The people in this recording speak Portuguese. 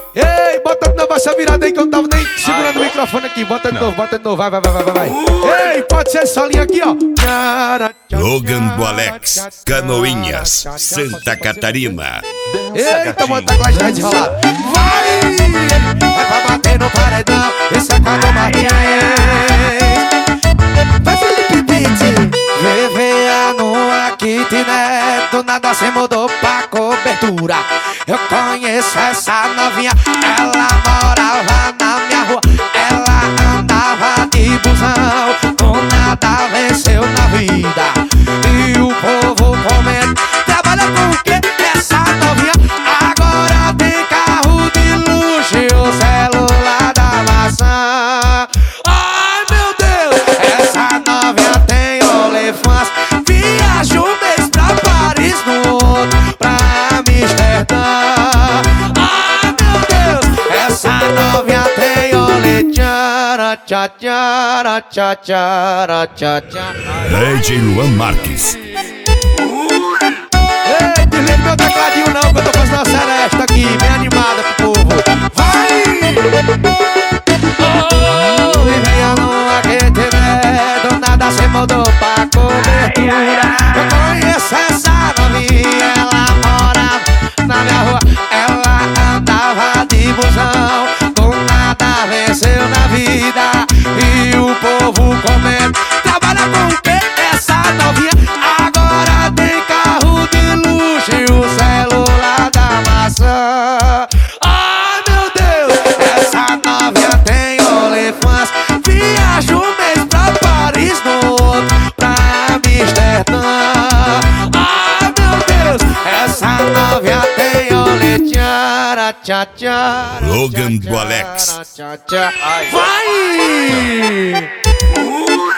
Ei, bota de novo essa virada aí que eu não tava nem segurando o microfone aqui. Bota de novo, vai. Ei, pode ser essa linha aqui, ó. Logan do Alex, Canoinhas, Santa Catarina. Eita, bota a classe desenrolada. Vai! É pra bater no paredão e sacar no Martins. Vai, Felipe Pitti. VVA no kitnet, do nada se mudou pra cobertura. Eu conheço essa novinha, ela morava na minha rua. Ela andava de busão, do nada venceu na vida. E o povo comenta, trabalha com o quê? Essa novinha agora tem carro de luxo e o celular da maçã. Ai meu Deus, essa novinha tem OnlyFans. Viaja um mês pra Paris, no outro pra Amsterdã. Ai meu Deus, essa novinha tem OnlyFans. Tchá, tchá, tchá, tchá, tchá, tchá. Lady Luan Marques. Ei, desliga meu tecladinho não, que eu tô fazendo uma seresta aqui, bem animada pro povo. Vai! Oh, vivia numa kitnet, do nada se mudou pra cobertura. Eu conheço essa novinha, ela morava na minha rua. Ela andava de busão, do nada venceu na vida. E o povo comenta, trabalha com o quê? Essa novinha agora tem carro de luxo e o celular da maçã. Ai meu Deus, essa novinha tem OnlyFans. Viaja um mês pra Paris, no outro pra Amsterdã. Ai meu Deus, essa novinha tem OnlyFans. Tchá, tchá, Logan do Alex. vai!